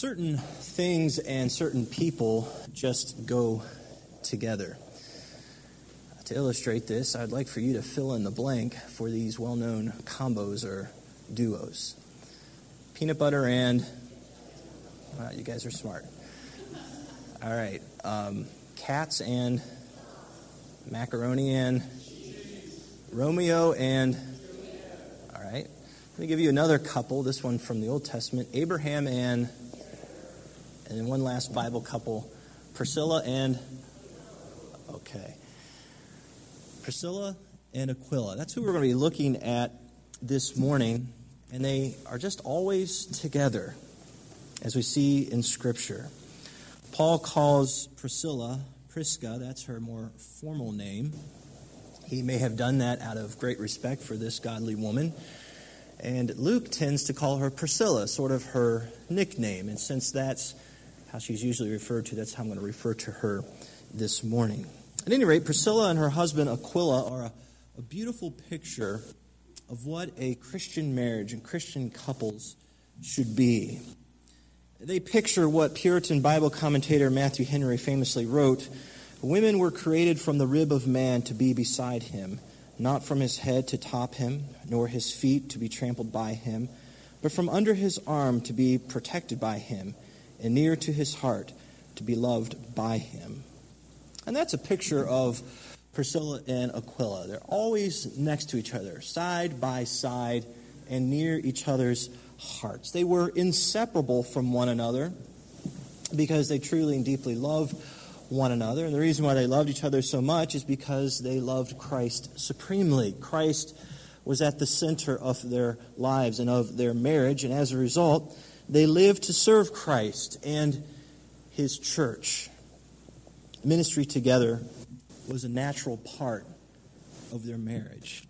Certain things and certain people just go together. To illustrate this, I'd like for you to fill in the blank for these well-known combos or duos. Peanut butter and... Wow, you guys are smart. All right. Cats and macaroni and Romeo and... All right. Let me give you another couple, this one from the Old Testament. Abraham and then one last Bible couple, Priscilla and... Okay. Priscilla and Aquila. That's who we're going to be looking at this morning. And they are just always together, as we see in Scripture. Paul calls Priscilla Prisca. That's her more formal name. He may have done that out of great respect for this godly woman. And Luke tends to call her Priscilla, sort of her nickname. And since that's how she's usually referred to, that's how I'm going to refer to her this morning. At any rate, Priscilla and her husband Aquila are a beautiful picture of what a Christian marriage and Christian couples should be. They picture what Puritan Bible commentator Matthew Henry famously wrote: "Women were created from the rib of man to be beside him, not from his head to top him, nor his feet to be trampled by him, but from under his arm to be protected by him, and near to his heart to be loved by him." And that's a picture of Priscilla and Aquila. They're always next to each other, side by side, and near each other's hearts. They were inseparable from one another because they truly and deeply loved one another. And the reason why they loved each other so much is because they loved Christ supremely. Christ was at the center of their lives and of their marriage, and as a result, they lived to serve Christ and his church. Ministry together was a natural part of their marriage.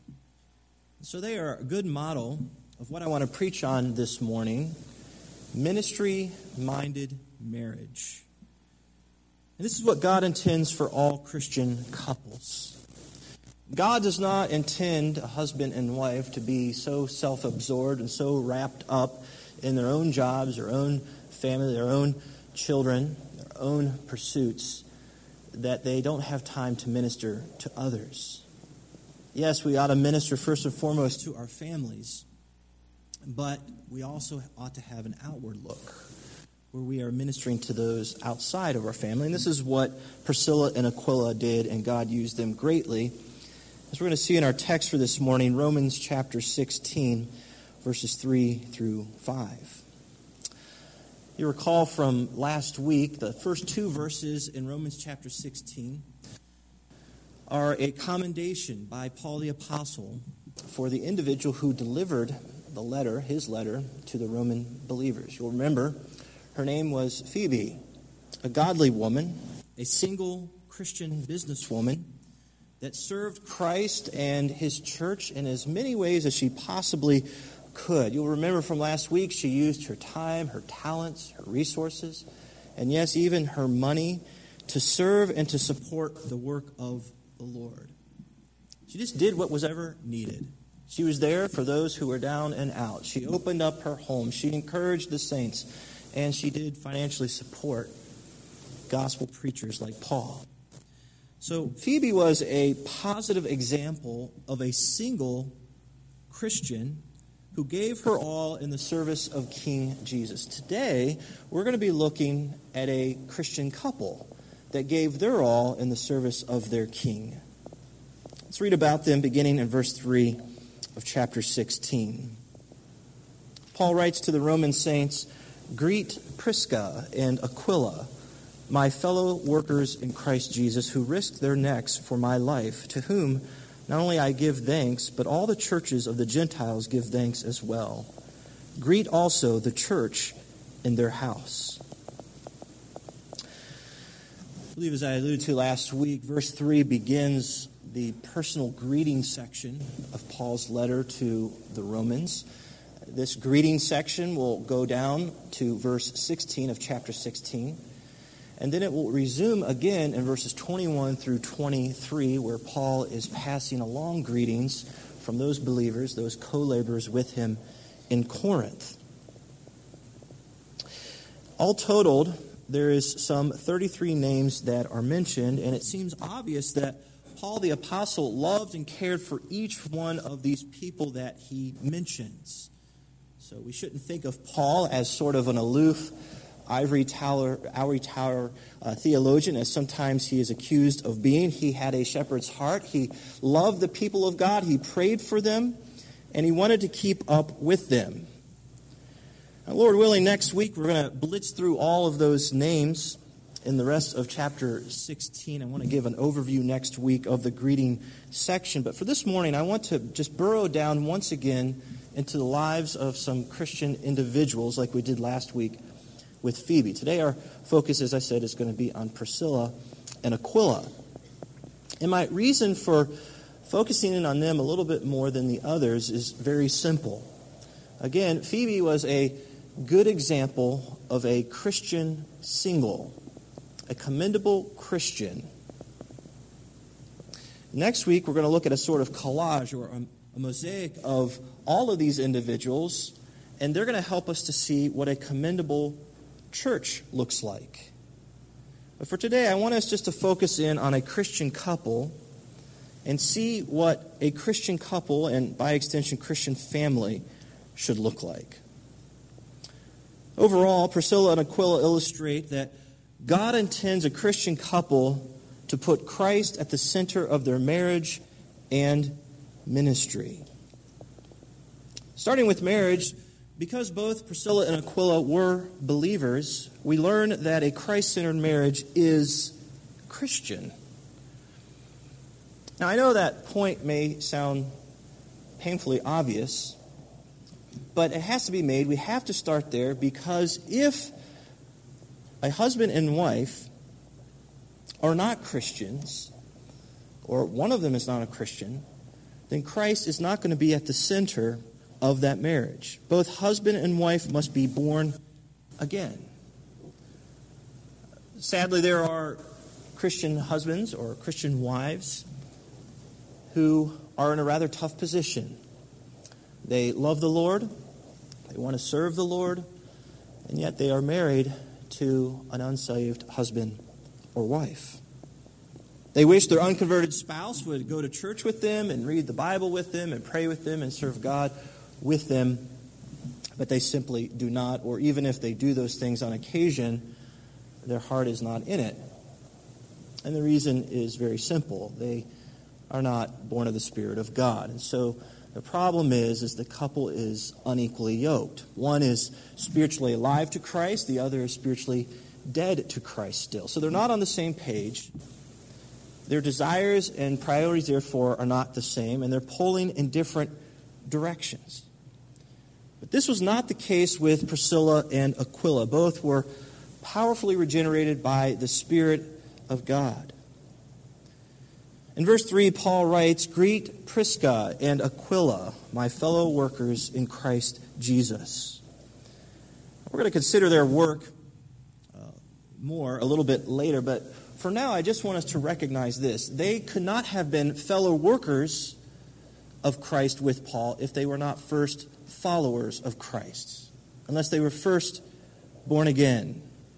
So they are a good model of what I want to preach on this morning: ministry-minded marriage. And this is what God intends for all Christian couples. God does not intend a husband and wife to be so self-absorbed and so wrapped up in their own jobs, their own family, their own children, their own pursuits, that they don't have time to minister to others. Yes, we ought to minister first and foremost to our families, but we also ought to have an outward look where we are ministering to those outside of our family. And this is what Priscilla and Aquila did, and God used them greatly. As we're going to see in our text for this morning, Romans chapter 16, verses 3 through 5. You recall from last week, the first two verses in Romans chapter 16 are a commendation by Paul the Apostle for the individual who delivered the letter, his letter, to the Roman believers. You'll remember her name was Phoebe, a godly woman, a single Christian businesswoman that served Christ and his church in as many ways as she possibly could. You'll remember from last week, she used her time, her talents, her resources, and yes, even her money to serve and to support the work of the Lord. She just did what was ever needed. She was there for those who were down and out. She opened up her home. She encouraged the saints, and she did financially support gospel preachers like Paul. So Phoebe was a positive example of a single Christian who gave her all in the service of King Jesus. Today, we're going to be looking at a Christian couple that gave their all in the service of their King. Let's read about them beginning in verse 3 of chapter 16. Paul writes to the Roman saints, "Greet Prisca and Aquila, my fellow workers in Christ Jesus, who risked their necks for my life, to whom not only I give thanks, but all the churches of the Gentiles give thanks as well. Greet also the church in their house." I believe, as I alluded to last week, verse 3 begins the personal greeting section of Paul's letter to the Romans. This greeting section will go down to verse 16 of chapter 16. And then it will resume again in verses 21 through 23, where Paul is passing along greetings from those believers, those co-laborers with him in Corinth. All totaled, there is some 33 names that are mentioned, and it seems obvious that Paul the Apostle loved and cared for each one of these people that he mentions. So we shouldn't think of Paul as sort of an aloof, ivory tower theologian, as sometimes he is accused of being. He had a shepherd's heart. He loved the people of God. He prayed for them, and he wanted to keep up with them. Now, Lord willing, next week we're going to blitz through all of those names in the rest of chapter 16. I want to give an overview next week of the greeting section. But for this morning, I want to just burrow down once again into the lives of some Christian individuals like we did last week with Phoebe. Today our focus, as I said, is going to be on Priscilla and Aquila. And my reason for focusing in on them a little bit more than the others is very simple. Again, Phoebe was a good example of a Christian single, a commendable Christian. Next week, we're going to look at a sort of collage or a mosaic of all of these individuals, and they're going to help us to see what a commendable church looks like. But for today, I want us just to focus in on a Christian couple and see what a Christian couple, and by extension, Christian family, should look like. Overall, Priscilla and Aquila illustrate that God intends a Christian couple to put Christ at the center of their marriage and ministry. Starting with marriage, because both Priscilla and Aquila were believers, we learn that a Christ-centered marriage is Christian. Now, I know that point may sound painfully obvious, but it has to be made. We have to start there, because if a husband and wife are not Christians, or one of them is not a Christian, then Christ is not going to be at the center of that marriage. Both husband and wife must be born again. Sadly, there are Christian husbands or Christian wives who are in a rather tough position. They love the Lord, they want to serve the Lord, and yet they are married to an unsaved husband or wife. They wish their unconverted spouse would go to church with them and read the Bible with them and pray with them and serve God with them, but they simply do not, or even if they do those things on occasion, their heart is not in it. And the reason is very simple. They are not born of the Spirit of God. And so the problem is the couple is unequally yoked. One is spiritually alive to Christ, the other is spiritually dead to Christ still. So they're not on the same page. Their desires and priorities, therefore, are not the same, and they're pulling in different directions. But this was not the case with Priscilla and Aquila. Both were powerfully regenerated by the Spirit of God. In verse 3, Paul writes, "Greet Prisca and Aquila, my fellow workers in Christ Jesus." We're going to consider their work more a little bit later, but for now I just want us to recognize this. They could not have been fellow workers of Christ with Paul if they were not first followers of Christ, unless they were first born again.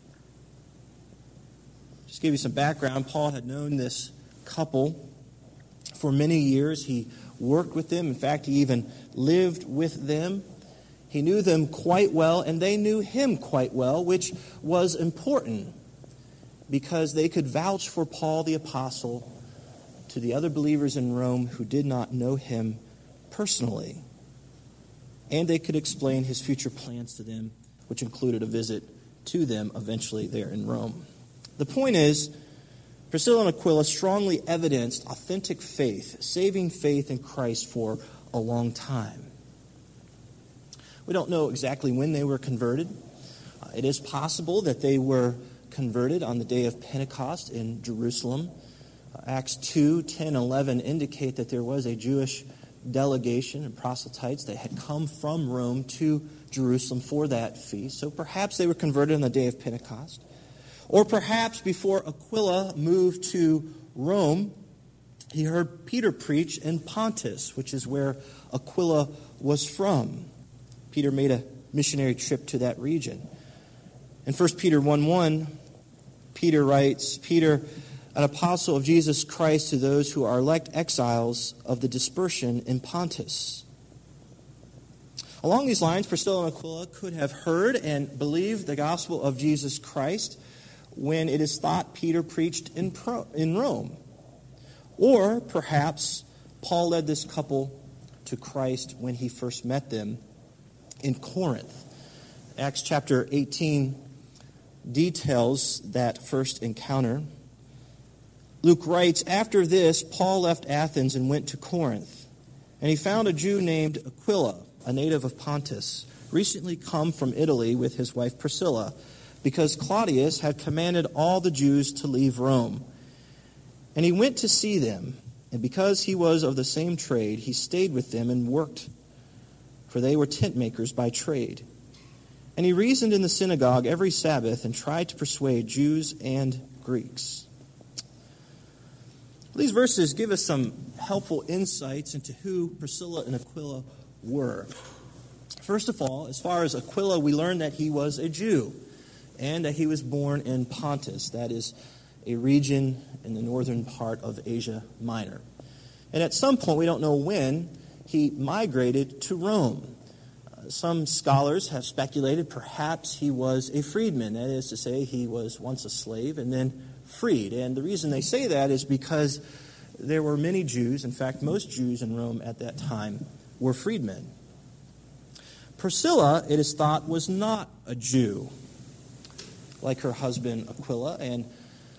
Just to give you some background, Paul had known this couple for many years. He worked with them. In fact, he even lived with them. He knew them quite well, and they knew him quite well, which was important because they could vouch for Paul the Apostle to the other believers in Rome who did not know him personally. And they could explain his future plans to them, which included a visit to them eventually there in Rome. The point is, Priscilla and Aquila strongly evidenced authentic faith, saving faith in Christ for a long time. We don't know exactly when they were converted. It is possible that they were converted on the day of Pentecost in Jerusalem. Acts 2, 10, 11 indicate that there was a Jewish delegation and proselytes that had come from Rome to Jerusalem for that feast. So perhaps they were converted on the day of Pentecost. Or perhaps before Aquila moved to Rome, he heard Peter preach in Pontus, which is where Aquila was from. Peter made a missionary trip to that region. In 1 Peter 1:1, Peter writes, Peter, an apostle of Jesus Christ to those who are elect exiles of the dispersion in Pontus. Along these lines, Priscilla and Aquila could have heard and believed the gospel of Jesus Christ when it is thought Peter preached in Rome. Or perhaps Paul led this couple to Christ when he first met them in Corinth. Acts chapter 18 details that first encounter. Luke writes, after this, Paul left Athens and went to Corinth, and he found a Jew named Aquila, a native of Pontus, recently come from Italy with his wife Priscilla, because Claudius had commanded all the Jews to leave Rome. And he went to see them, and because he was of the same trade, he stayed with them and worked, for they were tent makers by trade. And he reasoned in the synagogue every Sabbath and tried to persuade Jews and Greeks. These verses give us some helpful insights into who Priscilla and Aquila were. First of all, as far as Aquila, we learn that he was a Jew and that he was born in Pontus, that is a region in the northern part of Asia Minor. And at some point, we don't know when, he migrated to Rome. Some scholars have speculated perhaps he was a freedman, that is to say, he was once a slave and then freed. And the reason they say that is because there were many Jews, in fact, most Jews in Rome at that time were freedmen. Priscilla, it is thought, was not a Jew, like her husband Aquila, and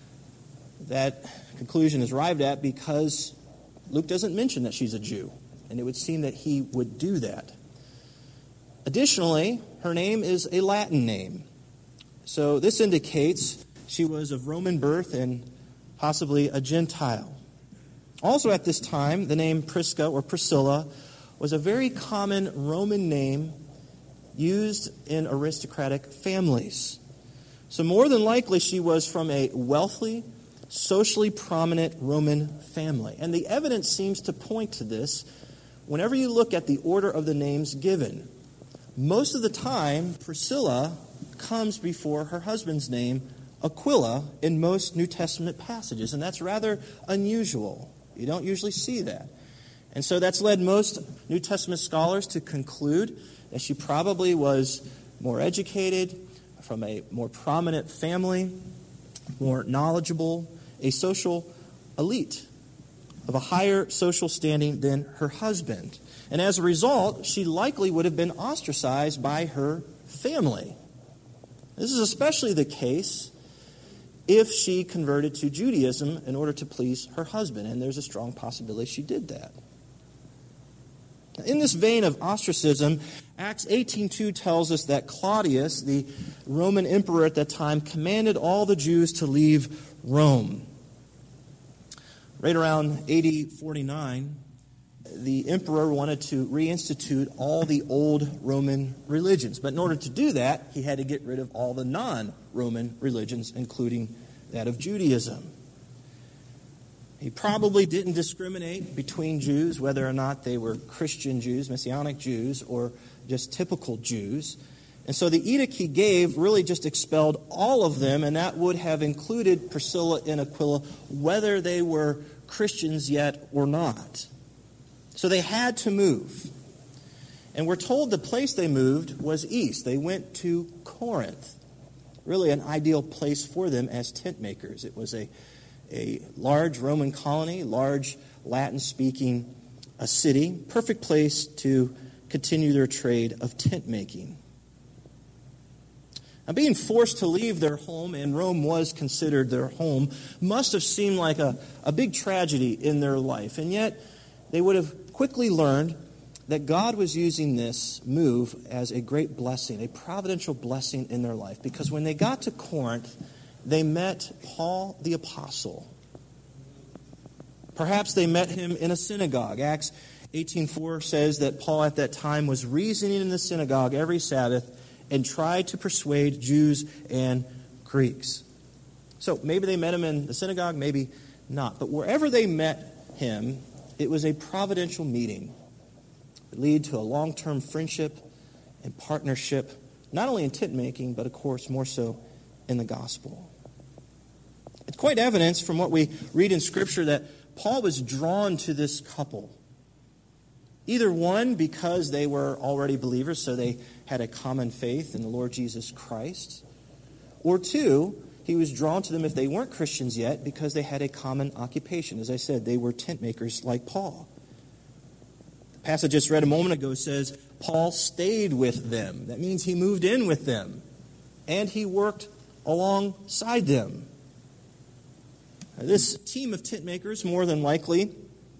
that conclusion is arrived at because Luke doesn't mention that she's a Jew, and it would seem that he would do that. Additionally, her name is a Latin name, so this indicates she was of Roman birth and possibly a Gentile. Also at this time, the name Prisca or Priscilla was a very common Roman name used in aristocratic families. So more than likely she was from a wealthy, socially prominent Roman family. And the evidence seems to point to this whenever you look at the order of the names given. Most of the time, Priscilla comes before her husband's name, Aquila, in most New Testament passages, and that's rather unusual. You don't usually see that. And so that's led most New Testament scholars to conclude that she probably was more educated, from a more prominent family, more knowledgeable, a social elite of a higher social standing than her husband. And as a result, she likely would have been ostracized by her family. This is especially the case if she converted to Judaism in order to please her husband, and there's a strong possibility she did that. In this vein of ostracism, Acts 18:2 tells us that Claudius, the Roman emperor at that time, commanded all the Jews to leave Rome. Right around AD 49, the emperor wanted to reinstitute all the old Roman religions. But in order to do that, he had to get rid of all the non-Roman religions, including that of Judaism. He probably didn't discriminate between Jews, whether or not they were Christian Jews, Messianic Jews, or just typical Jews. And so the edict he gave really just expelled all of them, and that would have included Priscilla and Aquila, whether they were Christians yet or not. So they had to move. And we're told the place they moved was east. They went to Corinth, really an ideal place for them as tent makers. It was a large Roman colony, large Latin-speaking city, perfect place to continue their trade of tent making. Now, being forced to leave their home, and Rome was considered their home, must have seemed like a big tragedy in their life. And yet, they would have quickly learned that God was using this move as a great blessing, a providential blessing in their life. Because when they got to Corinth, they met Paul the Apostle. Perhaps they met him in a synagogue. Acts 18:4 says that Paul at that time was reasoning in the synagogue every Sabbath and tried to persuade Jews and Greeks. So maybe they met him in the synagogue, maybe not. But wherever they met him, it was a providential meeting that lead to a long-term friendship and partnership not only in tent making, but of course more so in the gospel. It's quite evidence from what we read in Scripture that Paul was drawn to this couple. Either one, because they were already believers, so they had a common faith in the Lord Jesus Christ. Or two, he was drawn to them if they weren't Christians yet, because they had a common occupation. As I said, they were tent makers like Paul. The passage I just read a moment ago says, Paul stayed with them. That means he moved in with them, and he worked alongside them. This team of tent makers, more than likely,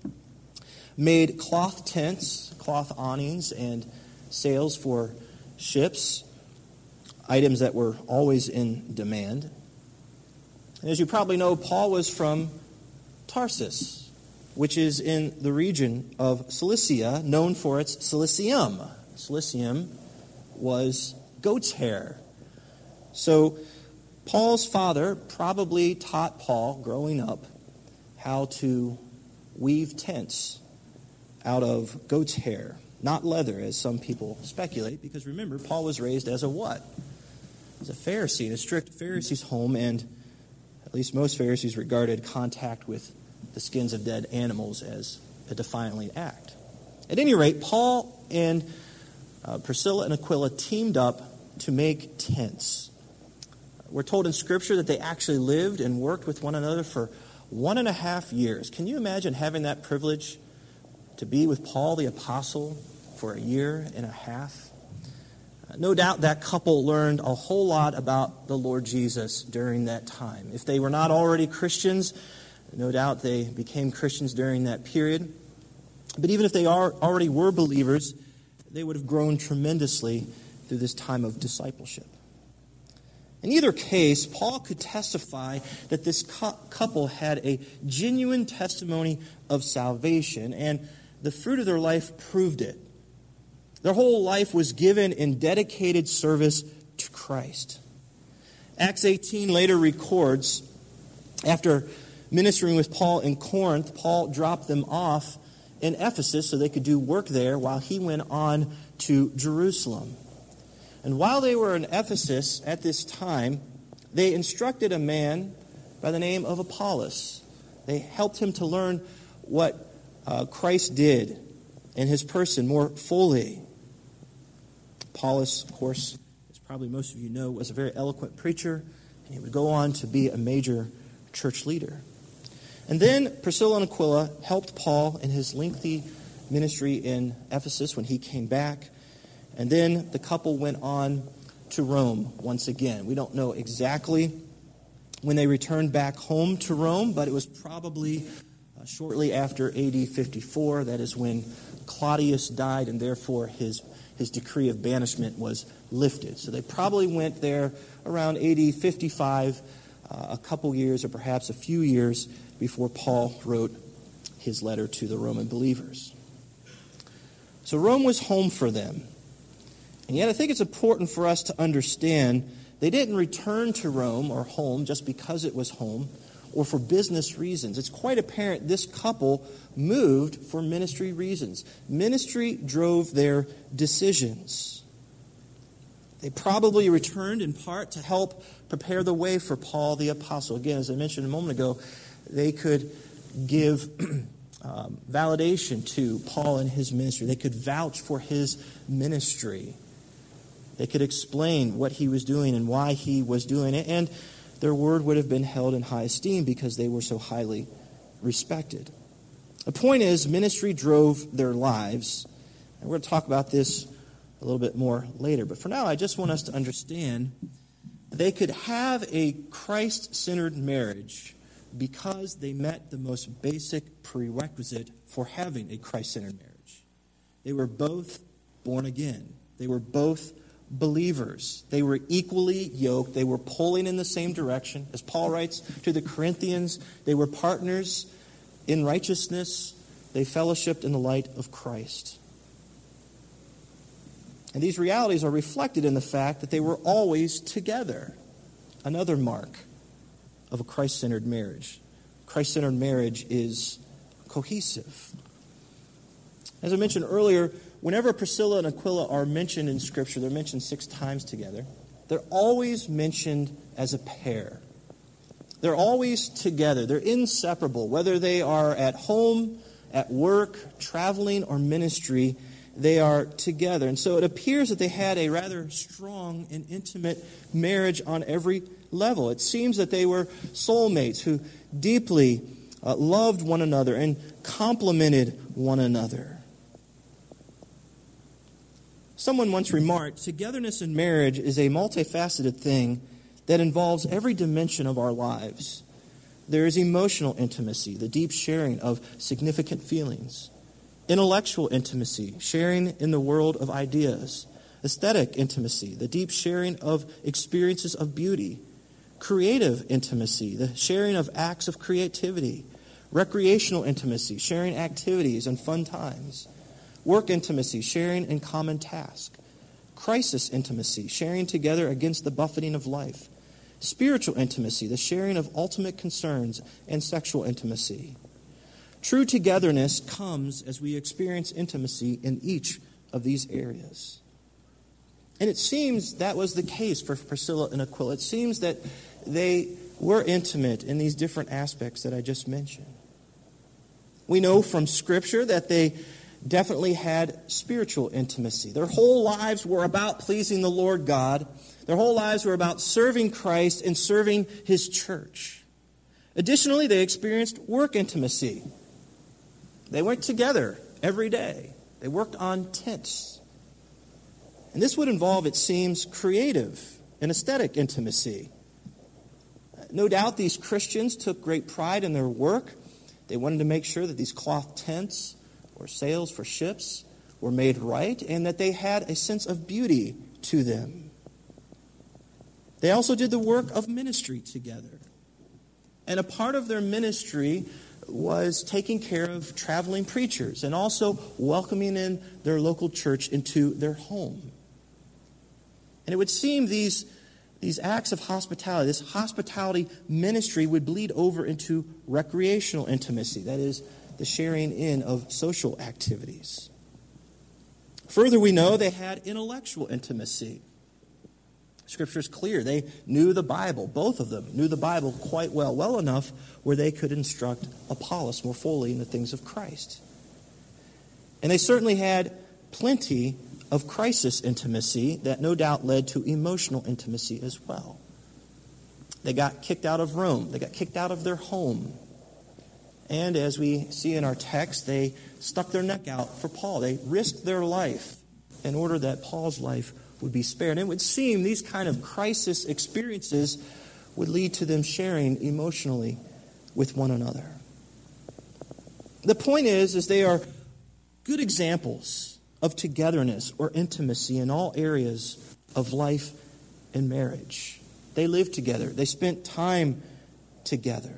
made cloth tents, cloth awnings, and sails for ships, items that were always in demand. And as you probably know, Paul was from Tarsus, which is in the region of Cilicia, known for its cilicium. Cilicium was goat's hair. So Paul's father probably taught Paul, growing up, how to weave tents out of goat's hair, not leather, as some people speculate, because remember, Paul was raised as a what? As a Pharisee, in a strict Pharisee's home, and at least most Pharisees regarded contact with the skins of dead animals as a defiantly act. At any rate, Paul and Priscilla and Aquila teamed up to make tents. We're told in Scripture that they actually lived and worked with one another for 1.5 years. Can you imagine having that privilege to be with Paul the Apostle for 1.5 years? No doubt that couple learned a whole lot about the Lord Jesus during that time. If they were not already Christians, no doubt they became Christians during that period. But even if they already were believers, they would have grown tremendously through this time of discipleship. In either case, Paul could testify that this couple had a genuine testimony of salvation, and the fruit of their life proved it. Their whole life was given in dedicated service to Christ. Acts 18 later records, after ministering with Paul in Corinth, Paul dropped them off in Ephesus so they could do work there while he went on to Jerusalem. And while they were in Ephesus at this time, they instructed a man by the name of Apollos. They helped him to learn what Christ did in his person more fully. Apollos, of course, as probably most of you know, was a very eloquent preacher, and he would go on to be a major church leader. And then Priscilla and Aquila helped Paul in his lengthy ministry in Ephesus when he came back. And then the couple went on to Rome once again. We don't know exactly when they returned back home to Rome, but it was probably shortly after AD 54. That is when Claudius died, and therefore his decree of banishment was lifted. So they probably went there around AD 55, a couple years or perhaps a few years before Paul wrote his letter to the Roman believers. So Rome was home for them. And yet I think it's important for us to understand they didn't return to Rome or home just because it was home or for business reasons. It's quite apparent this couple moved for ministry reasons. Ministry drove their decisions. They probably returned in part to help prepare the way for Paul the Apostle. Again, as I mentioned a moment ago, they could give validation to Paul and his ministry. They could vouch for his ministry. They could explain what he was doing and why he was doing it, and their word would have been held in high esteem because they were so highly respected. The point is, ministry drove their lives, and we're going to talk about this a little bit more later. But for now, I just want us to understand they could have a Christ-centered marriage because they met the most basic prerequisite for having a Christ-centered marriage. They were both born again. They were both believers. They were equally yoked. They were pulling in the same direction. As Paul writes to the Corinthians, they were partners in righteousness. They fellowshiped in the light of Christ. And these realities are reflected in the fact that they were always together. Another mark of a Christ-centered marriage. Christ-centered marriage is cohesive. As I mentioned earlier, whenever Priscilla and Aquila are mentioned in Scripture, they're mentioned 6 times together, they're always mentioned as a pair. They're always together. They're inseparable. Whether they are at home, at work, traveling, or ministry, they are together. And so it appears that they had a rather strong and intimate marriage on every level. It seems that they were soulmates who deeply loved one another and complemented one another. Someone once remarked, togetherness in marriage is a multifaceted thing that involves every dimension of our lives. There is emotional intimacy, the deep sharing of significant feelings. Intellectual intimacy, sharing in the world of ideas. Aesthetic intimacy, the deep sharing of experiences of beauty. Creative intimacy, the sharing of acts of creativity. Recreational intimacy, sharing activities and fun times. Work intimacy, sharing in common tasks. Crisis intimacy, sharing together against the buffeting of life. Spiritual intimacy, the sharing of ultimate concerns, and sexual intimacy. True togetherness comes as we experience intimacy in each of these areas. And it seems that was the case for Priscilla and Aquila. It seems that they were intimate in these different aspects that I just mentioned. We know from Scripture that they definitely had spiritual intimacy. Their whole lives were about pleasing the Lord God. Their whole lives were about serving Christ and serving His church. Additionally, they experienced work intimacy. They went together every day. They worked on tents. And this would involve, it seems, creative and aesthetic intimacy. No doubt these Christians took great pride in their work. They wanted to make sure that these cloth tents or sails for ships were made right and that they had a sense of beauty to them. They also did the work of ministry together. And a part of their ministry was taking care of traveling preachers and also welcoming in their local church into their home. And it would seem these acts of hospitality, this hospitality ministry would bleed over into recreational intimacy, that is, the sharing in of social activities. Further, we know they had intellectual intimacy. Scripture is clear. They knew the Bible. Both of them knew the Bible quite well enough where they could instruct Apollos more fully in the things of Christ. And they certainly had plenty of crisis intimacy that no doubt led to emotional intimacy as well. They got kicked out of Rome. They got kicked out of their home. And as we see in our text, they stuck their neck out for Paul. They risked their life in order that Paul's life would be spared. And it would seem these kind of crisis experiences would lead to them sharing emotionally with one another. The point is they are good examples of togetherness or intimacy in all areas of life and marriage. They lived together. They spent time together.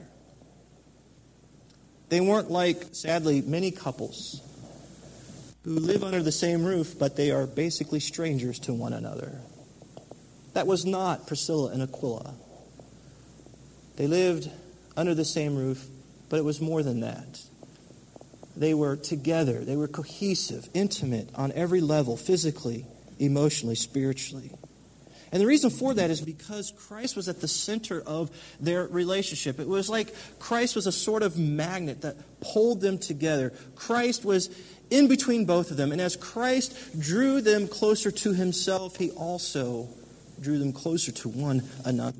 They weren't like, sadly, many couples who live under the same roof, but they are basically strangers to one another. That was not Priscilla and Aquila. They lived under the same roof, but it was more than that. They were together. They were cohesive, intimate on every level, physically, emotionally, spiritually. And the reason for that is because Christ was at the center of their relationship. It was like Christ was a sort of magnet that pulled them together. Christ was in between both of them. And as Christ drew them closer to Himself, He also drew them closer to one another.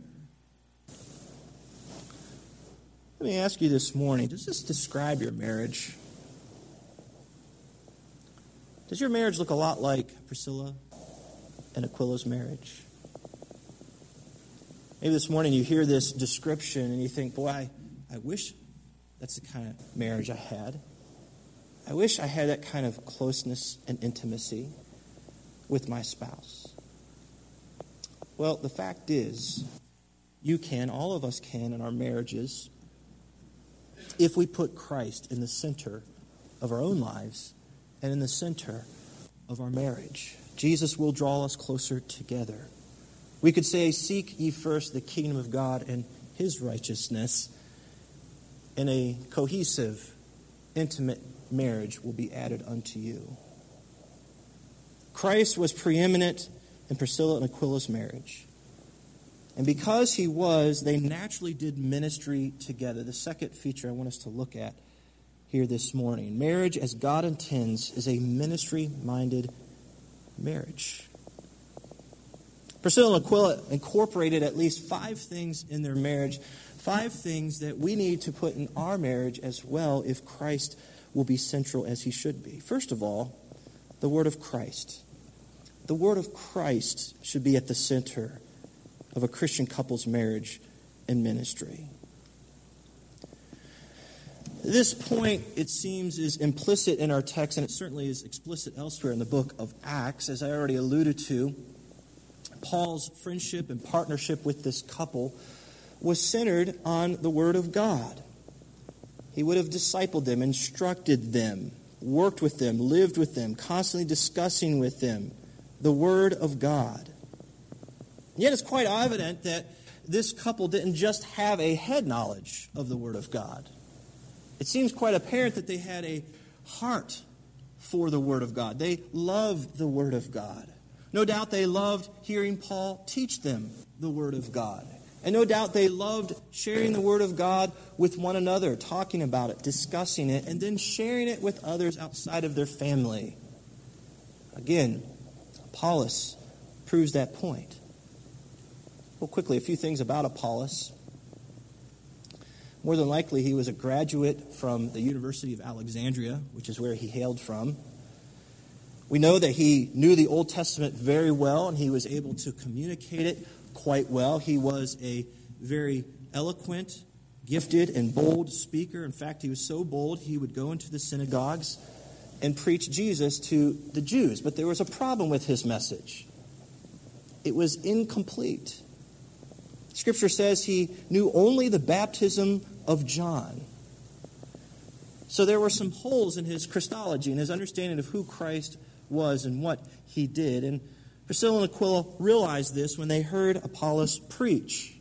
Let me ask you this morning, does this describe your marriage? Does your marriage look a lot like Priscilla and Aquila's marriage? Maybe this morning you hear this description and you think, boy, I wish that's the kind of marriage I had. I wish I had that kind of closeness and intimacy with my spouse. Well, the fact is, you can, all of us can in our marriages, if we put Christ in the center of our own lives and in the center of our marriage. Jesus will draw us closer together. We could say, seek ye first the kingdom of God and His righteousness, and a cohesive, intimate marriage will be added unto you. Christ was preeminent in Priscilla and Aquila's marriage. And because he was, they naturally did ministry together. The second feature I want us to look at here this morning. Marriage, as God intends, is a ministry-minded marriage. Priscilla and Aquila incorporated at least 5 things in their marriage, 5 things that we need to put in our marriage as well if Christ will be central as he should be. First of all, the word of Christ. The word of Christ should be at the center of a Christian couple's marriage and ministry. This point, it seems, is implicit in our text, and it certainly is explicit elsewhere in the book of Acts. As I already alluded to, Paul's friendship and partnership with this couple was centered on the Word of God. He would have discipled them, instructed them, worked with them, lived with them, constantly discussing with them the Word of God. Yet it's quite evident that this couple didn't just have a head knowledge of the Word of God. It seems quite apparent that they had a heart for the Word of God. They loved the Word of God. No doubt they loved hearing Paul teach them the Word of God. And no doubt they loved sharing the Word of God with one another, talking about it, discussing it, and then sharing it with others outside of their family. Again, Apollos proves that point. Well, quickly, a few things about Apollos. More than likely, he was a graduate from the University of Alexandria, which is where he hailed from. We know that he knew the Old Testament very well, and he was able to communicate it quite well. He was a very eloquent, gifted, and bold speaker. In fact, he was so bold, he would go into the synagogues and preach Jesus to the Jews. But there was a problem with his message. It was incomplete. Scripture says he knew only the baptism of John. So there were some holes in his Christology and his understanding of who Christ was and what he did. And Priscilla and Aquila realized this when they heard Apollos preach.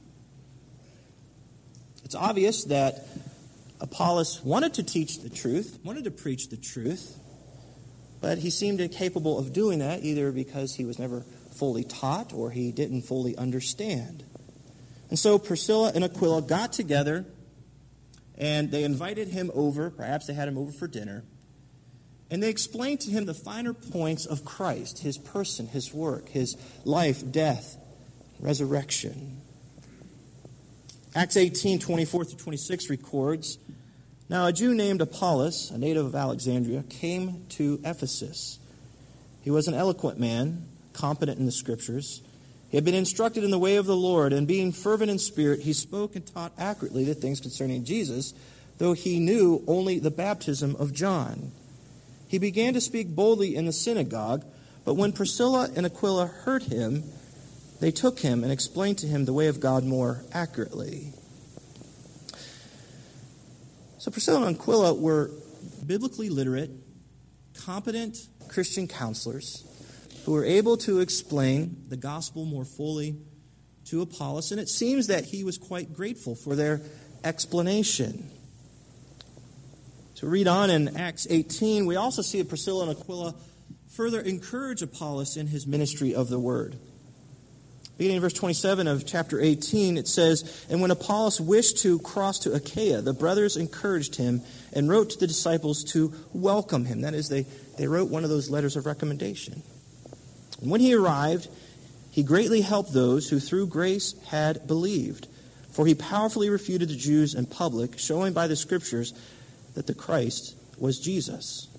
It's obvious that Apollos wanted to teach the truth, wanted to preach the truth, but he seemed incapable of doing that, either because he was never fully taught or he didn't fully understand. And so Priscilla and Aquila got together and they invited him over. Perhaps they had him over for dinner. And they explained to him the finer points of Christ, his person, his work, his life, death, resurrection. Acts 18:24-26 records, "Now a Jew named Apollos, a native of Alexandria, came to Ephesus. He was an eloquent man, competent in the Scriptures. He had been instructed in the way of the Lord, and being fervent in spirit, he spoke and taught accurately the things concerning Jesus, though he knew only the baptism of John. He began to speak boldly in the synagogue, but when Priscilla and Aquila heard him, they took him and explained to him the way of God more accurately." So Priscilla and Aquila were biblically literate, competent Christian counselors who were able to explain the gospel more fully to Apollos, and it seems that he was quite grateful for their explanation. So read on in Acts 18, we also see Priscilla and Aquila further encourage Apollos in his ministry of the word. Beginning in verse 27 of chapter 18, it says, "And when Apollos wished to cross to Achaia, the brothers encouraged him and wrote to the disciples to welcome him." That is, they wrote one of those letters of recommendation. And when he arrived, he greatly helped those who through grace had believed, for he powerfully refuted the Jews in public, showing by the Scriptures that the Christ was Jesus.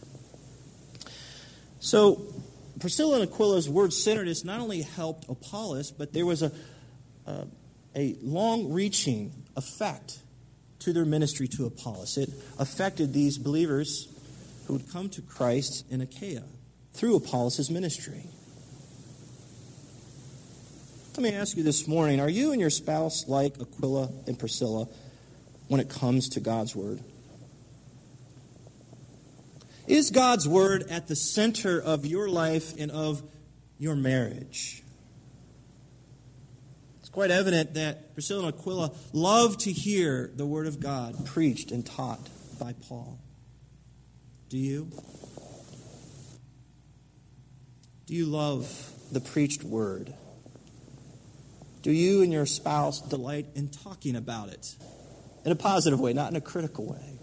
So Priscilla and Aquila's word-centeredness not only helped Apollos, but there was a long-reaching effect to their ministry to Apollos. It affected these believers who would come to Christ in Achaia through Apollos' ministry. Let me ask you this morning, are you and your spouse like Aquila and Priscilla when it comes to God's word? Is God's word at the center of your life and of your marriage? It's quite evident that Priscilla and Aquila loved to hear the word of God preached and taught by Paul. Do you? Do you love the preached word? Do you and your spouse delight in talking about it in a positive way, not in a critical way?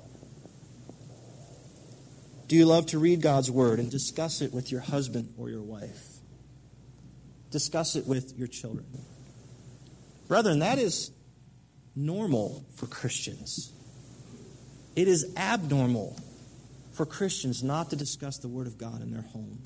Do you love to read God's word and discuss it with your husband or your wife? Discuss it with your children. Brethren, that is normal for Christians. It is abnormal for Christians not to discuss the Word of God in their home.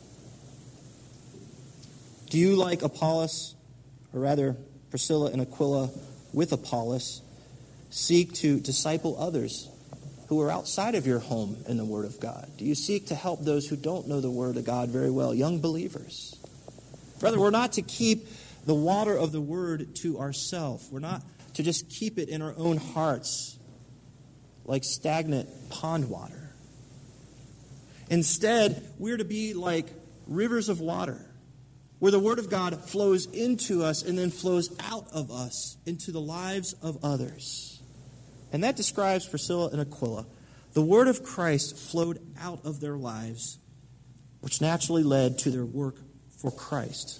Do you, like Apollos, or rather Priscilla and Aquila with Apollos, seek to disciple others who are outside of your home in the Word of God? Do you seek to help those who don't know the Word of God very well, young believers? Brother, we're not to keep the water of the Word to ourselves. We're not to just keep it in our own hearts like stagnant pond water. Instead, we're to be like rivers of water, where the Word of God flows into us and then flows out of us into the lives of others. And that describes Priscilla and Aquila. The Word of Christ flowed out of their lives, which naturally led to their work for Christ.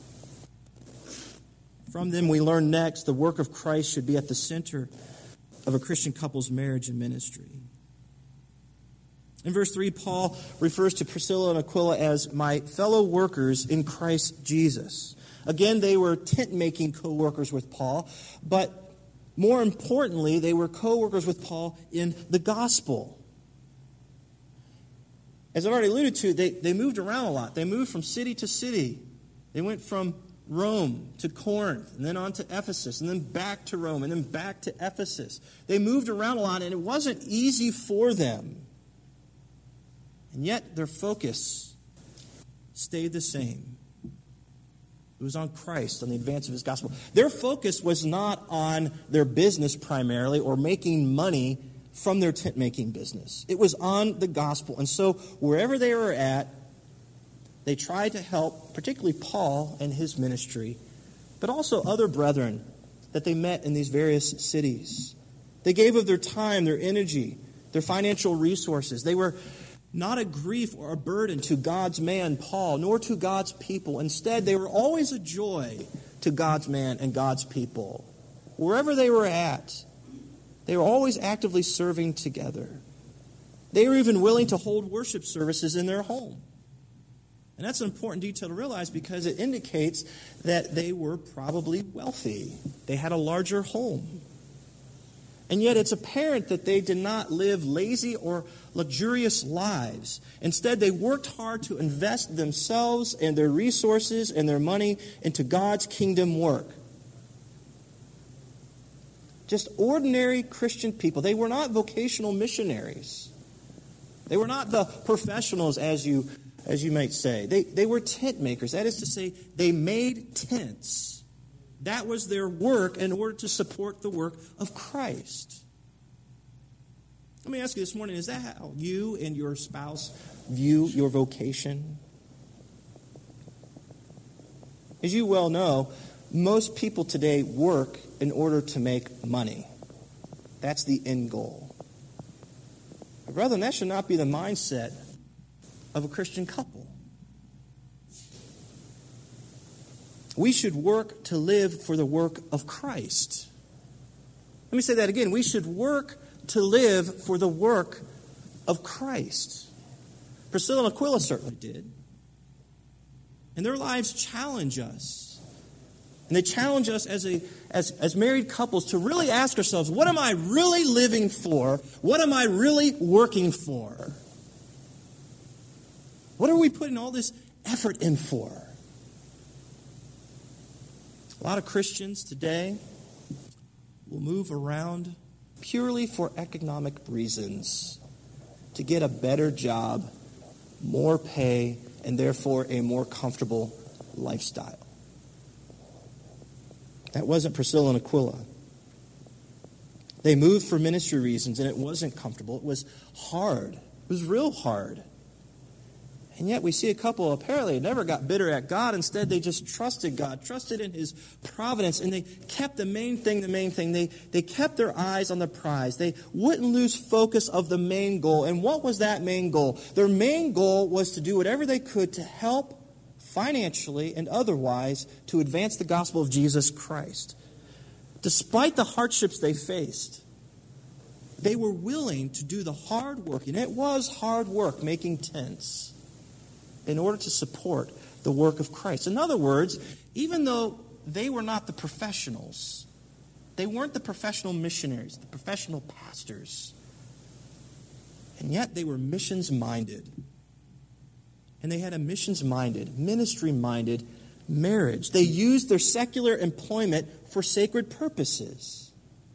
From them we learn next the work of Christ should be at the center of a Christian couple's marriage and ministry. In verse 3, Paul refers to Priscilla and Aquila as my fellow workers in Christ Jesus. Again, they were tent-making co-workers with Paul, but more importantly, they were co-workers with Paul in the gospel. As I've already alluded to, they moved around a lot. They moved from city to city. They went from Rome to Corinth, and then on to Ephesus, and then back to Rome, and then back to Ephesus. They moved around a lot, and it wasn't easy for them. And yet their focus stayed the same. It was on Christ, on the advance of His gospel. Their focus was not on their business primarily or making money from their tent-making business. It was on the gospel. And so wherever they were at, they tried to help, particularly Paul and his ministry, but also other brethren that they met in these various cities. They gave of their time, their energy, their financial resources. They were not a grief or a burden to God's man, Paul, nor to God's people. Instead, they were always a joy to God's man and God's people. Wherever they were at, they were always actively serving together. They were even willing to hold worship services in their home. And that's an important detail to realize because it indicates that they were probably wealthy. They had a larger home. And yet it's apparent that they did not live lazy or luxurious lives. Instead, they worked hard to invest themselves and their resources and their money into God's kingdom work. Just ordinary Christian people. They were not vocational missionaries. They were not the professionals, as you might say. They were tent makers. That is to say, they made tents. That was their work in order to support the work of Christ. Let me ask you this morning, is that how you and your spouse view your vocation? As you well know, most people today work in order to make money. That's the end goal. But brethren, that should not be the mindset of a Christian couple. We should work to live for the work of Christ. Let me say that again. We should work to live for the work of Christ. Priscilla and Aquila certainly did. And their lives challenge us. And they challenge us as married couples to really ask ourselves, what am I really living for? What am I really working for? What are we putting all this effort in for? A lot of Christians today will move around purely for economic reasons, to get a better job, more pay, and therefore a more comfortable lifestyle. That wasn't Priscilla and Aquila. They moved for ministry reasons, and it wasn't comfortable. It was hard. It was real hard. And yet we see a couple apparently never got bitter at God. Instead, they just trusted God, trusted in His providence, and they kept the main thing. They kept their eyes on the prize. They wouldn't lose focus of the main goal. And what was that main goal? Their main goal was to do whatever they could to help financially and otherwise to advance the gospel of Jesus Christ. Despite the hardships they faced, they were willing to do the hard work, and it was hard work making tents, in order to support the work of Christ. In other words, even though they were not the professionals, they weren't the professional missionaries, the professional pastors, and yet they were missions-minded. And they had a missions-minded, ministry-minded marriage. They used their secular employment for sacred purposes.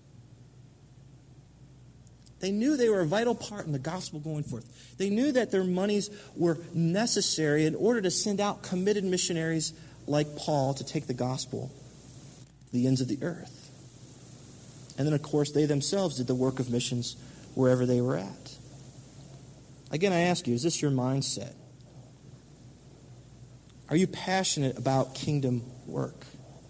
They knew they were a vital part in the gospel going forth. They knew that their monies were necessary in order to send out committed missionaries like Paul to take the gospel to the ends of the earth. And then, of course, they themselves did the work of missions wherever they were at. Again, I ask you, is this your mindset? Are you passionate about kingdom work?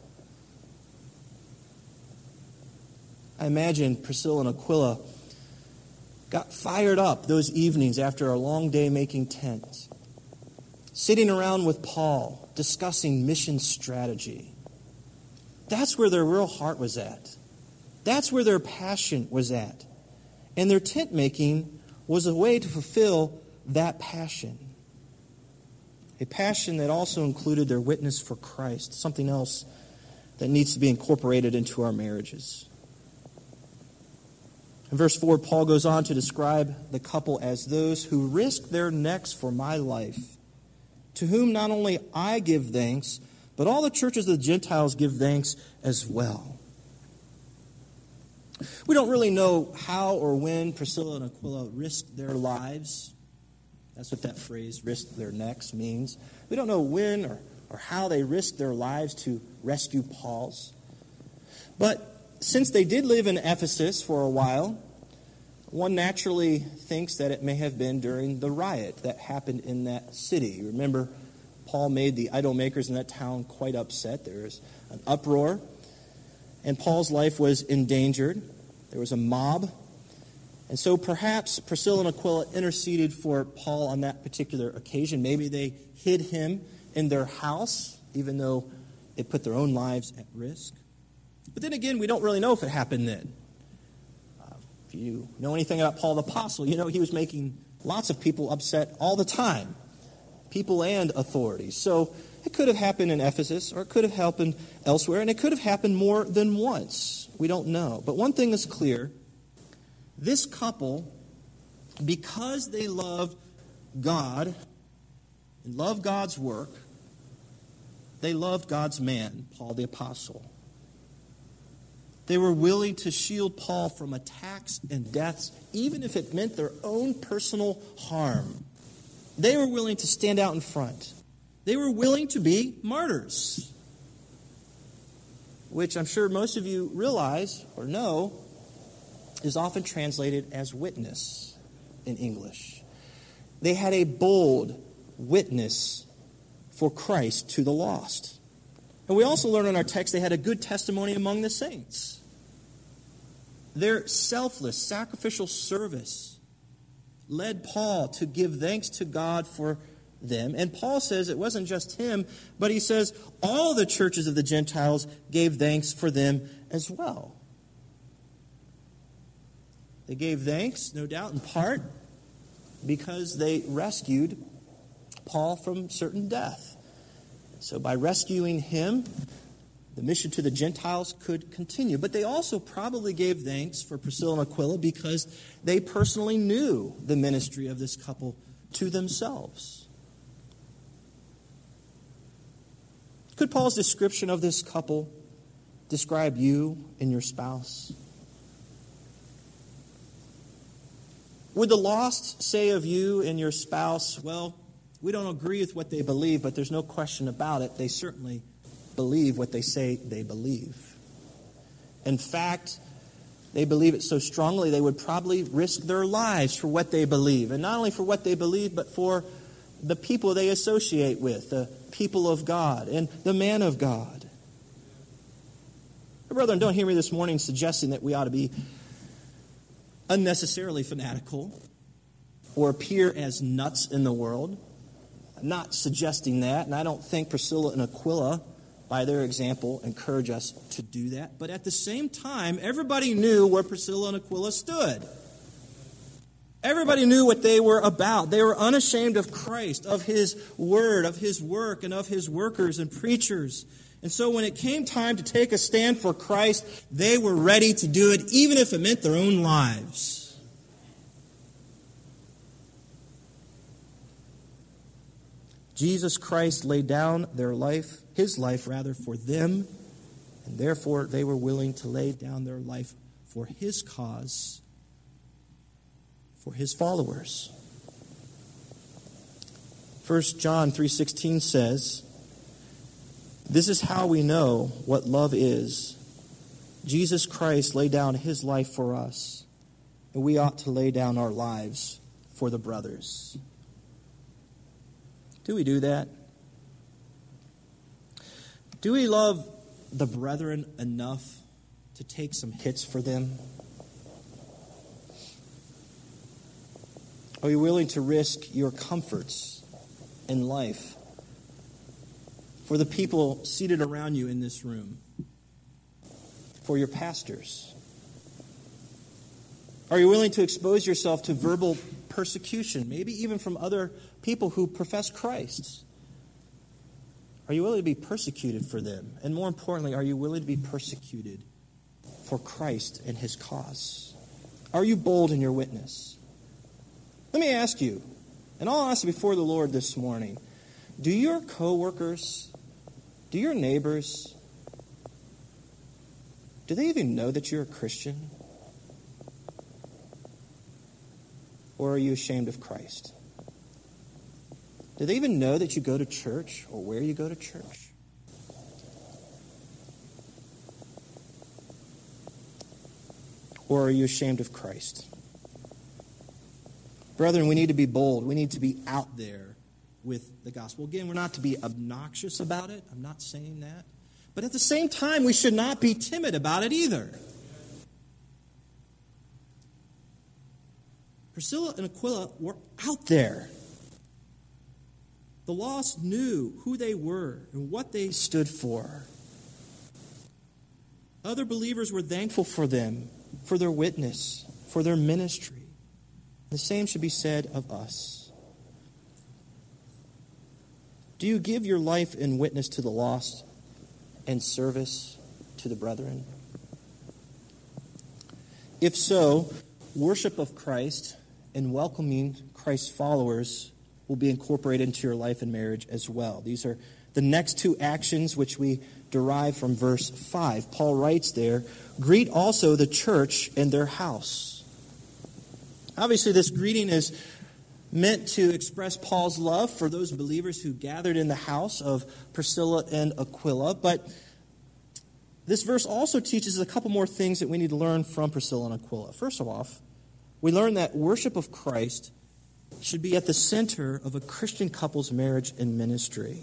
I imagine Priscilla and Aquila got fired up those evenings after a long day making tents, sitting around with Paul, discussing mission strategy. That's where their real heart was at. That's where their passion was at. And their tent making was a way to fulfill that passion. A passion that also included their witness for Christ, something else that needs to be incorporated into our marriages. In verse 4, Paul goes on to describe the couple as those who risk their necks for my life, to whom not only I give thanks, but all the churches of the Gentiles give thanks as well. We don't really know how or when Priscilla and Aquila risked their lives. That's what that phrase, risk their necks, means. We don't know when or how they risked their lives to rescue Paul's. But since they did live in Ephesus for a while, one naturally thinks that it may have been during the riot that happened in that city. Remember, Paul made the idol makers in that town quite upset. There was an uproar, and Paul's life was endangered. There was a mob. And so perhaps Priscilla and Aquila interceded for Paul on that particular occasion. Maybe they hid him in their house, even though it put their own lives at risk. But then again, we don't really know if it happened then. If you know anything about Paul the Apostle, you know he was making lots of people upset all the time, people and authorities. So it could have happened in Ephesus, or it could have happened elsewhere, and it could have happened more than once. We don't know. But one thing is clear. This couple, because they loved God and loved God's work, they loved God's man, Paul the Apostle. They were willing to shield Paul from attacks and deaths, even if it meant their own personal harm. They were willing to stand out in front. They were willing to be martyrs, which I'm sure most of you realize or know is often translated as witness in English. They had a bold witness for Christ to the lost. And we also learn in our text they had a good testimony among the saints. Their selfless, sacrificial service led Paul to give thanks to God for them. And Paul says it wasn't just him, but he says all the churches of the Gentiles gave thanks for them as well. They gave thanks, no doubt, in part because they rescued Paul from certain death. So by rescuing him, the mission to the Gentiles could continue. But they also probably gave thanks for Priscilla and Aquila because they personally knew the ministry of this couple to themselves. Could Paul's description of this couple describe you and your spouse? Would the lost say of you and your spouse, well, we don't agree with what they believe, but there's no question about it, they certainly believe what they say they believe. In fact, they believe it so strongly they would probably risk their lives for what they believe. And not only for what they believe, but for the people they associate with, the people of God and the man of God. Brethren, don't hear me this morning suggesting that we ought to be unnecessarily fanatical or appear as nuts in the world. I'm not suggesting that, and I don't think Priscilla and Aquila, by their example, encourage us to do that. But at the same time, everybody knew where Priscilla and Aquila stood. Everybody knew what they were about. They were unashamed of Christ, of His word, of His work, and of His workers and preachers. And so when it came time to take a stand for Christ, they were ready to do it, even if it meant their own lives. Jesus Christ laid down His life for them, and therefore they were willing to lay down their life for His cause, for His followers. 1 John 3:16 says, "This is how we know what love is. Jesus Christ laid down His life for us, and we ought to lay down our lives for the brothers." Do we do that? Do we love the brethren enough to take some hits for them? Are you willing to risk your comforts in life for the people seated around you in this room? For your pastors? Are you willing to expose yourself to verbal persecution, maybe even from other people who profess Christ? Are you willing to be persecuted for them? And more importantly, are you willing to be persecuted for Christ and His cause? Are you bold in your witness? Let me ask you, in all honesty before the Lord this morning, do your co-workers, do your neighbors, do they even know that you're a Christian? Or are you ashamed of Christ? Do they even know that you go to church or where you go to church? Or are you ashamed of Christ? Brethren, we need to be bold. We need to be out there with the gospel. Again, we're not to be obnoxious about it. I'm not saying that. But at the same time, we should not be timid about it either. Priscilla and Aquila were out there. The lost knew who they were and what they stood for. Other believers were thankful for them, for their witness, for their ministry. The same should be said of us. Do you give your life in witness to the lost and service to the brethren? If so, worship of Christ and welcoming Christ's followers will be incorporated into your life and marriage as well. These are the next two actions which we derive from verse 5. Paul writes there, "Greet also the church in their house." Obviously, this greeting is meant to express Paul's love for those believers who gathered in the house of Priscilla and Aquila. But this verse also teaches a couple more things that we need to learn from Priscilla and Aquila. First of all, we learn that worship of Christ should be at the center of a Christian couple's marriage and ministry.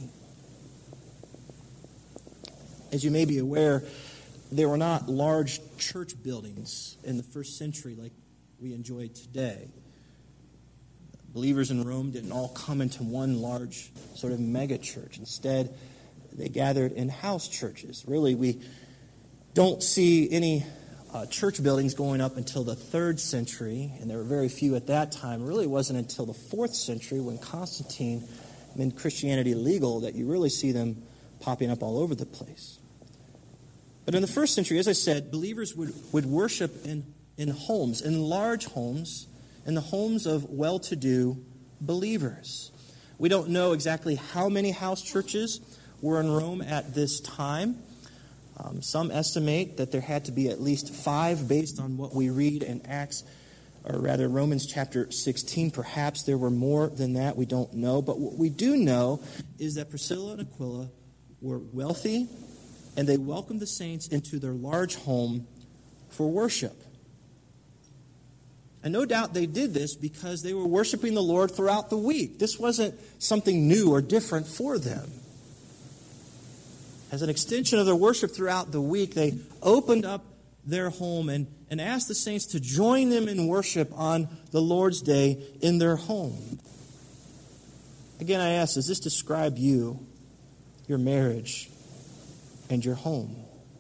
As you may be aware, there were not large church buildings in the first century like we enjoy today. Believers in Rome didn't all come into one large sort of mega church. Instead, they gathered in house churches. Really, we don't see any church buildings going up until the 3rd century, and there were very few at that time. It really wasn't until the 4th century when Constantine made Christianity legal that you really see them popping up all over the place. But in the 1st century, as I said, believers would worship in homes, in large homes, in the homes of well-to-do believers. We don't know exactly how many house churches were in Rome at this time. Some estimate that there had to be at least 5 based on what we read in Romans chapter 16. Perhaps there were more than that. We don't know. But what we do know is that Priscilla and Aquila were wealthy, and they welcomed the saints into their large home for worship. And no doubt they did this because they were worshiping the Lord throughout the week. This wasn't something new or different for them. As an extension of their worship throughout the week, they opened up their home and asked the saints to join them in worship on the Lord's Day in their home. Again, I ask, does this describe you, your marriage, and your home?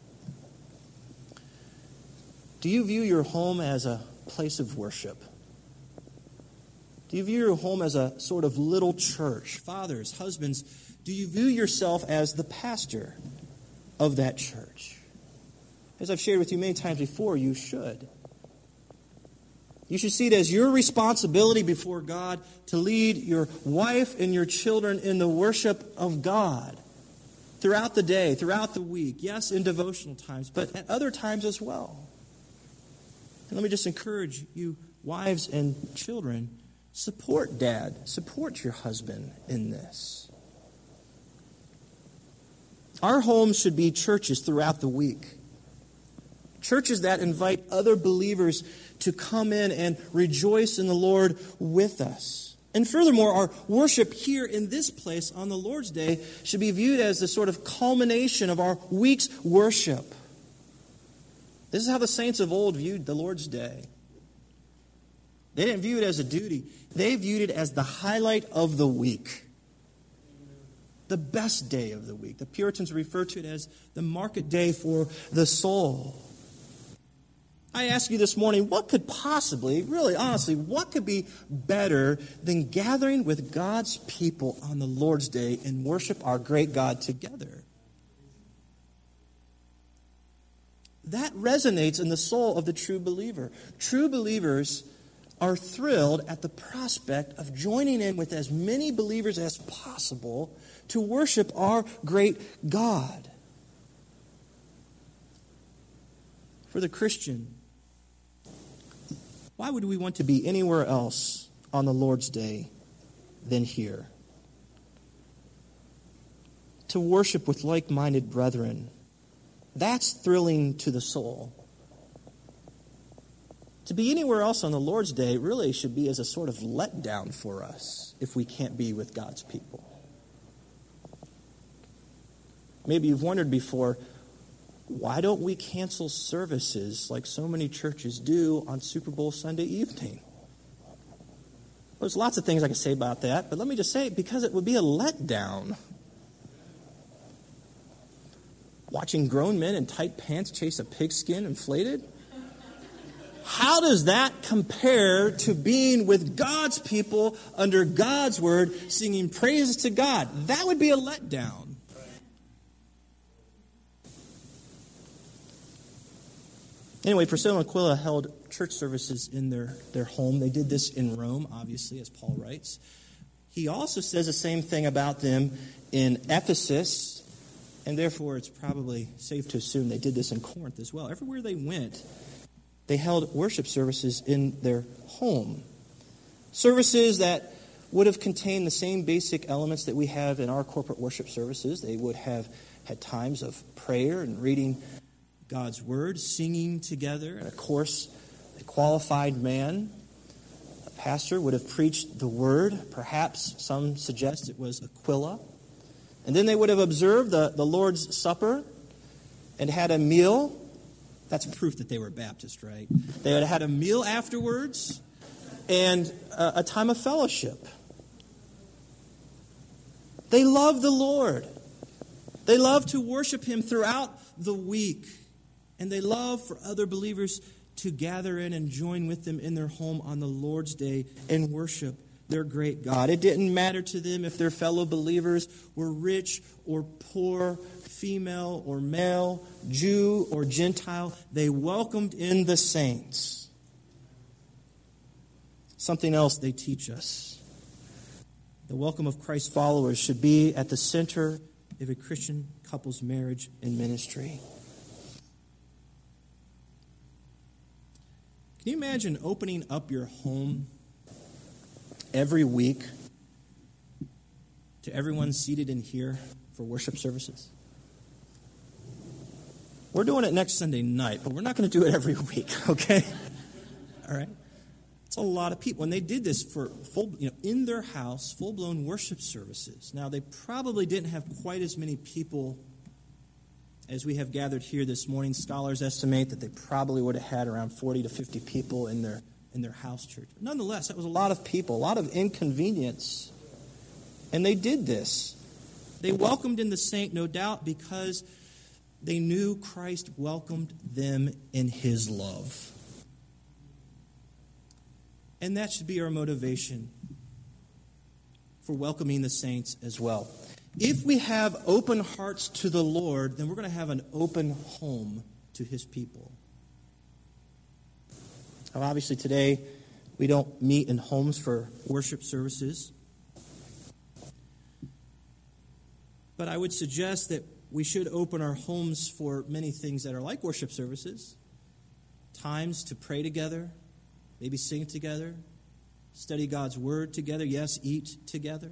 Do you view your home as a place of worship? Do you view your home as a sort of little church? Fathers, husbands, do you view yourself as the pastor of that church? As I've shared with you many times before, you should. You should see it as your responsibility before God to lead your wife and your children in the worship of God throughout the day, throughout the week. Yes, in devotional times, but at other times as well. And let me just encourage you, wives and children, support dad, support your husband in this. Our homes should be churches throughout the week. Churches that invite other believers to come in and rejoice in the Lord with us. And furthermore, our worship here in this place on the Lord's Day should be viewed as the sort of culmination of our week's worship. This is how the saints of old viewed the Lord's Day. They didn't view it as a duty. They viewed it as the highlight of the week. The best day of the week. The Puritans refer to it as the market day for the soul. I ask you this morning, what could possibly, really honestly, what could be better than gathering with God's people on the Lord's Day and worship our great God together? That resonates in the soul of the true believer. True believers are thrilled at the prospect of joining in with as many believers as possible to worship our great God. For the Christian, why would we want to be anywhere else on the Lord's Day than here? To worship with like-minded brethren. That's thrilling to the soul. To be anywhere else on the Lord's Day really should be as a sort of letdown for us if we can't be with God's people. Maybe you've wondered before, why don't we cancel services like so many churches do on Super Bowl Sunday evening? Well, there's lots of things I could say about that, but let me just say, because it would be a letdown. Watching grown men in tight pants chase a pigskin inflated? How does that compare to being with God's people under God's word, singing praises to God? That would be a letdown. Anyway, Priscilla and Aquila held church services in their home. They did this in Rome, obviously, as Paul writes. He also says the same thing about them in Ephesus, and therefore it's probably safe to assume they did this in Corinth as well. Everywhere they went, they held worship services in their home. Services that would have contained the same basic elements that we have in our corporate worship services. They would have had times of prayer and reading God's word, singing together, and of course, a qualified man, a pastor, would have preached the word. Perhaps some suggest it was Aquila. And then they would have observed the Lord's Supper and had a meal. That's proof that they were Baptist, right? They would have had a meal afterwards and a time of fellowship. They loved the Lord. They loved to worship Him throughout the week. And they love for other believers to gather in and join with them in their home on the Lord's Day and worship their great God. It didn't matter to them if their fellow believers were rich or poor, female or male, Jew or Gentile. They welcomed in the saints. Something else they teach us. The welcome of Christ's followers should be at the center of a Christian couple's marriage and ministry. Can you imagine opening up your home every week to everyone seated in here for worship services? We're doing it next Sunday night, but we're not going to do it every week, okay? All right? It's a lot of people. And they did this for in their house, full-blown worship services. Now, they probably didn't have quite as many people as we have gathered here this morning. Scholars estimate that they probably would have had around 40 to 50 people in their house church. But nonetheless, that was a lot of people, a lot of inconvenience. And they did this. They welcomed in the saint, no doubt, because they knew Christ welcomed them in his love. And that should be our motivation for welcoming the saints as well. If we have open hearts to the Lord, then we're going to have an open home to his people. Now, obviously, today we don't meet in homes for worship services. But I would suggest that we should open our homes for many things that are like worship services. Times to pray together, maybe sing together, study God's word together, yes, eat together.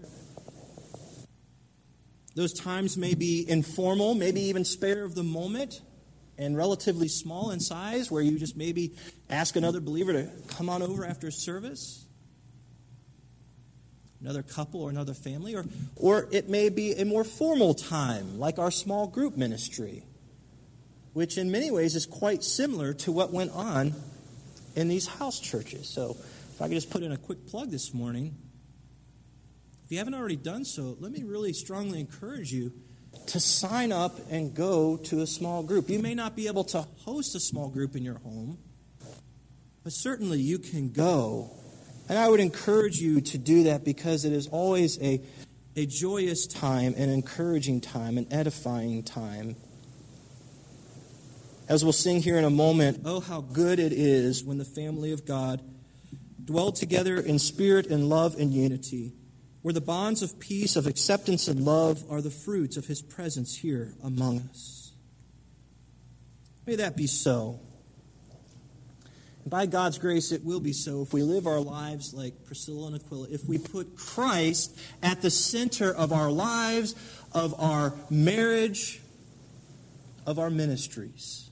Those times may be informal, maybe even spare of the moment, and relatively small in size, where you just maybe ask another believer to come on over after service, another couple or another family, or it may be a more formal time, like our small group ministry, which in many ways is quite similar to what went on in these house churches. So if I could just put in a quick plug this morning, if you haven't already done so, let me really strongly encourage you to sign up and go to a small group. You may not be able to host a small group in your home, but certainly you can go. And I would encourage you to do that, because it is always a joyous time, an encouraging time, an edifying time. As we'll sing here in a moment, oh, how good it is when the family of God dwell together in spirit and love and unity, where the bonds of peace, of acceptance and love are the fruits of his presence here among us. May that be so. And by God's grace, it will be so if we live our lives like Priscilla and Aquila, if we put Christ at the center of our lives, of our marriage, of our ministries.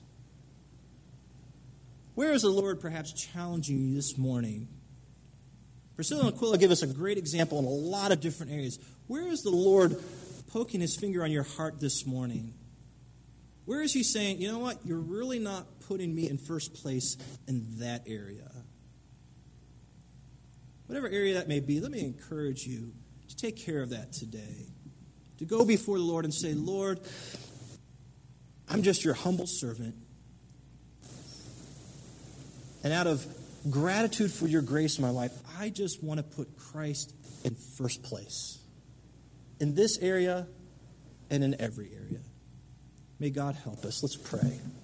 Where is the Lord perhaps challenging you this morning? Priscilla and Aquila give us a great example in a lot of different areas. Where is the Lord poking his finger on your heart this morning? Where is he saying, you know what, you're really not putting me in first place in that area? Whatever area that may be, let me encourage you to take care of that today. To go before the Lord and say, Lord, I'm just your humble servant. And out of gratitude for your grace in my life, I just want to put Christ in first place. In this area and in every area. May God help us. Let's pray.